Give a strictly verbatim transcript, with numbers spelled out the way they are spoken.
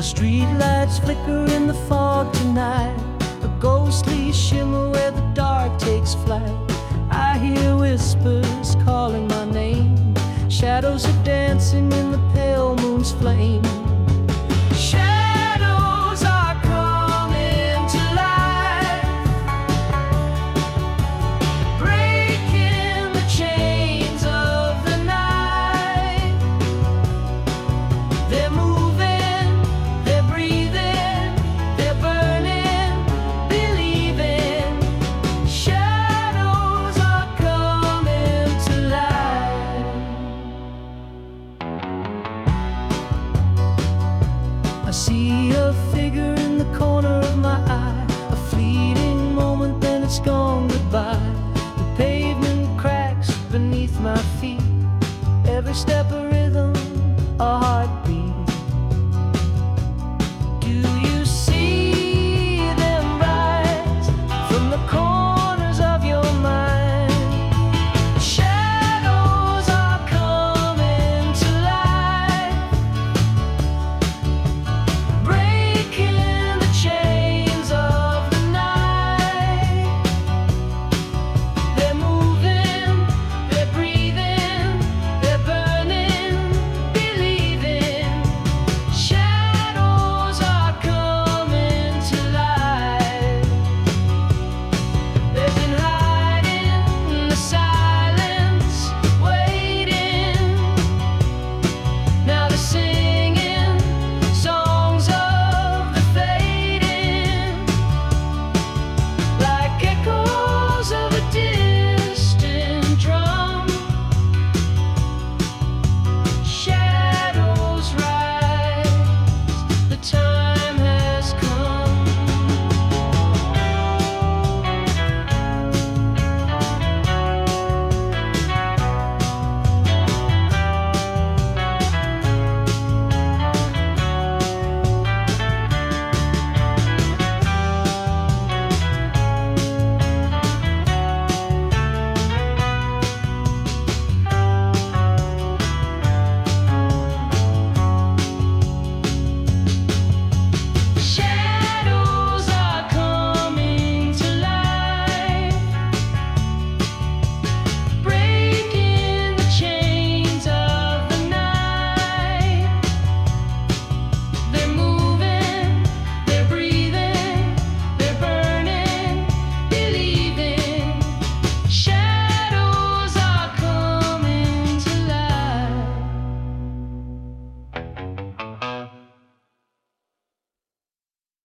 streetlights flicker in the fog tonight, a ghostly shimmer where the dark takes flight. I hear whispers calling my name, shadows are dancing in the pale moon's flame. Shadows are coming to life, breaking the chains of the night. They're moving, they're breathing, they're burning, believing. Shadows are coming to life. I see a figure in the corner of my eye, a fleeting moment, then it's gone goodbye. The pavement cracks beneath my feet, every step a